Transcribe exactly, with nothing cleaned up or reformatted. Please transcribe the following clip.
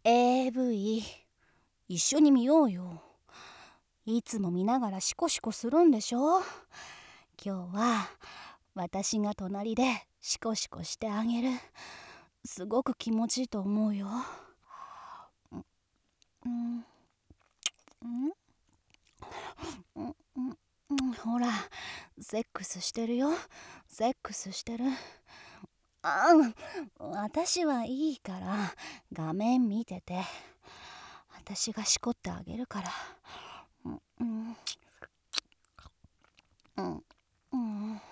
エーブイ 一緒に見ようよ。いつも見ながらシコシコするんでしょ。今日は私が隣でシコシコしてあげる。すごく気持ちいいと思うよ。うんうんうんうんうん、ほら、セックスしてるよ。セックスしてる。ああ、私はいいから画面見てて。私がしこってあげるから。うんうんうんうん